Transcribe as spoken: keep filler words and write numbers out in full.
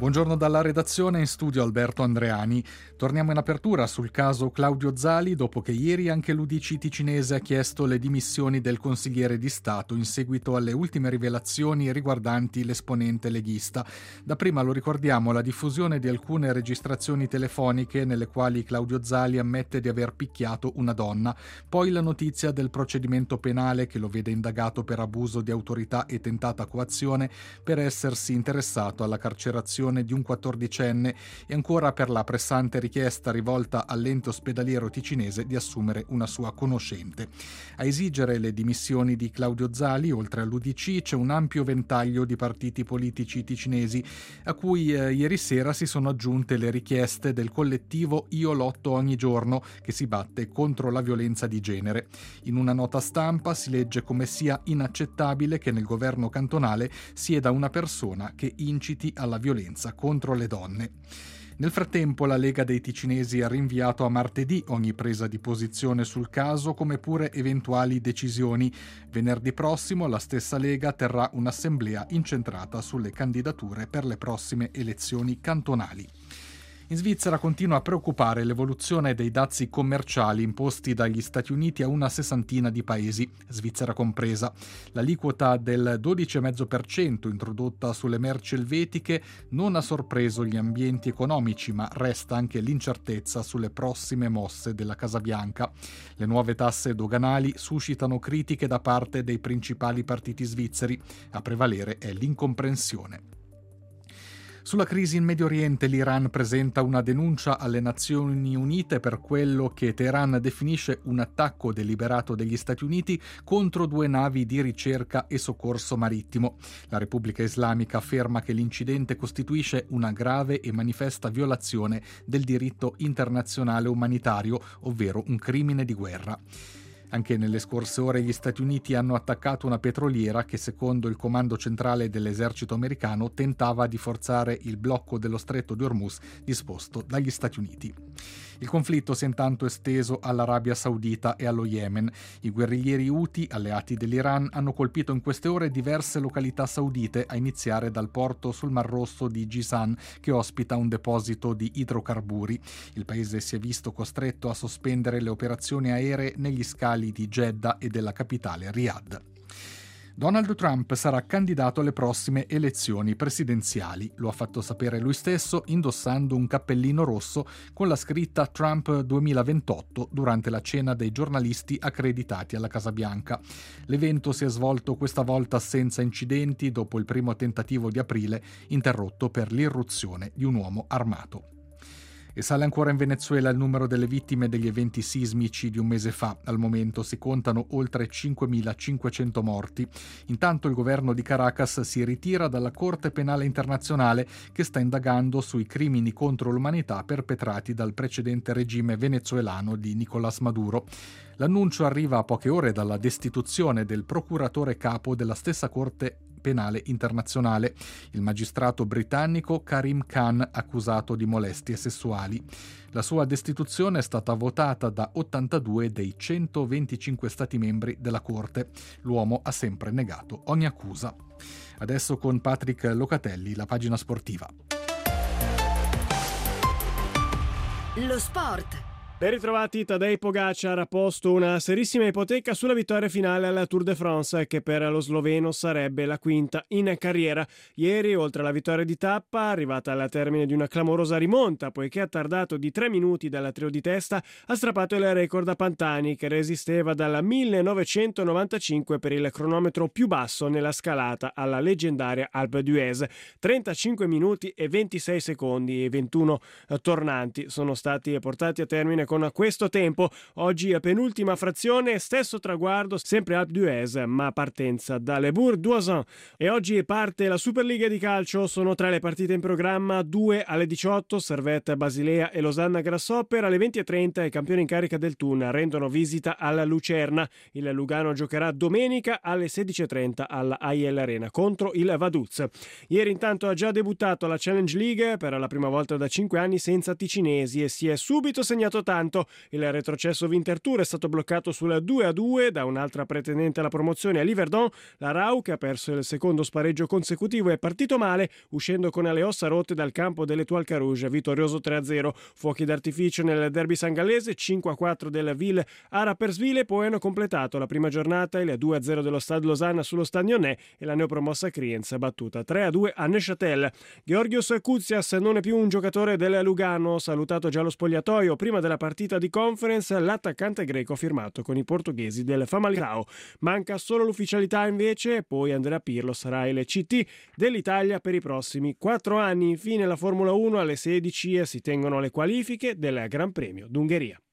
Buongiorno dalla redazione, in studio Alberto Andreani. Torniamo in apertura sul caso Claudio Zali, dopo che ieri anche l'U D C ticinese ha chiesto le dimissioni del consigliere di Stato in seguito alle ultime rivelazioni riguardanti l'esponente leghista. Dapprima, lo ricordiamo, la diffusione di alcune registrazioni telefoniche nelle quali Claudio Zali ammette di aver picchiato una donna, poi la notizia del procedimento penale che lo vede indagato per abuso di autorità e tentata coazione per essersi interessato alla carcerazione di un quattordicenne e ancora per la pressante richiesta rivolta all'ente ospedaliero ticinese di assumere una sua conoscente. A esigere le dimissioni di Claudio Zali, oltre all'U D C, c'è un ampio ventaglio di partiti politici ticinesi, a cui eh, ieri sera si sono aggiunte le richieste del collettivo Io lotto ogni giorno, che si batte contro la violenza di genere. In una nota stampa si legge come sia inaccettabile che nel governo cantonale sieda una persona che inciti alla violenza contro le donne. Nel frattempo la Lega dei Ticinesi ha rinviato a martedì ogni presa di posizione sul caso, come pure eventuali decisioni. Venerdì prossimo la stessa Lega terrà un'assemblea incentrata sulle candidature per le prossime elezioni cantonali. In Svizzera continua a preoccupare l'evoluzione dei dazi commerciali imposti dagli Stati Uniti a una sessantina di paesi, Svizzera compresa. L'aliquota del dodici virgola cinque per cento introdotta sulle merci elvetiche non ha sorpreso gli ambienti economici, ma resta anche l'incertezza sulle prossime mosse della Casa Bianca. Le nuove tasse doganali suscitano critiche da parte dei principali partiti svizzeri. A prevalere è l'incomprensione. Sulla crisi in Medio Oriente, l'Iran presenta una denuncia alle Nazioni Unite per quello che Teheran definisce un attacco deliberato degli Stati Uniti contro due navi di ricerca e soccorso marittimo. La Repubblica Islamica afferma che l'incidente costituisce una grave e manifesta violazione del diritto internazionale umanitario, ovvero un crimine di guerra. Anche nelle scorse ore gli Stati Uniti hanno attaccato una petroliera che, secondo il comando centrale dell'esercito americano, tentava di forzare il blocco dello stretto di Hormuz disposto dagli Stati Uniti. Il conflitto si è intanto esteso all'Arabia Saudita e allo Yemen. I guerriglieri Houthi, alleati dell'Iran, hanno colpito in queste ore diverse località saudite, a iniziare dal porto sul Mar Rosso di Jizan, che ospita un deposito di idrocarburi. Il paese si è visto costretto a sospendere le operazioni aeree negli scali di Jeddah e della capitale Riyadh. Donald Trump sarà candidato alle prossime elezioni presidenziali. Lo ha fatto sapere lui stesso indossando un cappellino rosso con la scritta Trump duemilaventotto durante la cena dei giornalisti accreditati alla Casa Bianca. L'evento si è svolto questa volta senza incidenti dopo il primo tentativo di aprile, interrotto per l'irruzione di un uomo armato. E sale ancora in Venezuela il numero delle vittime degli eventi sismici di un mese fa. Al momento si contano oltre cinquemilacinquecento morti. Intanto il governo di Caracas si ritira dalla Corte Penale Internazionale, che sta indagando sui crimini contro l'umanità perpetrati dal precedente regime venezuelano di Nicolás Maduro. L'annuncio arriva a poche ore dalla destituzione del procuratore capo della stessa Corte Penale Internazionale, il magistrato britannico Karim Khan, accusato di molestie sessuali. La sua destituzione è stata votata da ottantadue dei centoventicinque stati membri della Corte. L'uomo ha sempre negato ogni accusa. Adesso con Patrick Locatelli, la pagina sportiva. Lo sport. Ben ritrovati, Tadej Pogacar ha posto una serissima ipoteca sulla vittoria finale alla Tour de France, che per lo sloveno sarebbe la quinta in carriera. Ieri, oltre alla vittoria di tappa, arrivata al termine di una clamorosa rimonta, poiché ha tardato di tre minuti dalla trio di testa, ha strappato il record a Pantani, che resisteva dal millenovecentonovantacinque per il cronometro più basso nella scalata alla leggendaria Alpe d'Huez. trentacinque minuti e ventisei secondi e ventuno tornanti sono stati portati a termine con questo tempo. Oggi penultima frazione, stesso traguardo, sempre Alpe d'Huez, ma partenza dalle Bourg-d'Oisans. E oggi parte la Superliga di calcio, sono tre le partite in programma, due alle diciotto, Servette Basilea e Losanna Grasshopper, alle venti e trenta i campioni in carica del Thun rendono visita alla Lucerna. Il Lugano giocherà domenica alle sedici e trenta alla A I L Arena contro il Vaduz. Ieri intanto ha già debuttato la Challenge League per la prima volta da cinque anni senza ticinesi e si è subito segnato tanto. Il retrocesso Winterthur è stato bloccato sul due a due da un'altra pretendente alla promozione, a Liverdon. La Rau, che ha perso il secondo spareggio consecutivo, è partito male, uscendo con le ossa rotte dal campo dell'Étoile Carouge, vittorioso tre a zero. Fuochi d'artificio nel derby sangallese, cinque a quattro del Ville a Rapperswil, poi hanno completato la prima giornata il due a zero dello Stade Lausanne sullo Stadionnais e la neopromossa Kriens battuta tre a due a Neuchâtel. Georgios Koutsias non è più un giocatore del Lugano, salutato già lo spogliatoio prima della partita di Conference. L'attaccante greco ha firmato con i portoghesi del Famalicão. Manca solo l'ufficialità invece, poi Andrea Pirlo sarà il C T dell'Italia per i prossimi quattro anni. Infine la Formula uno alle sedici e si tengono le qualifiche del Gran Premio d'Ungheria.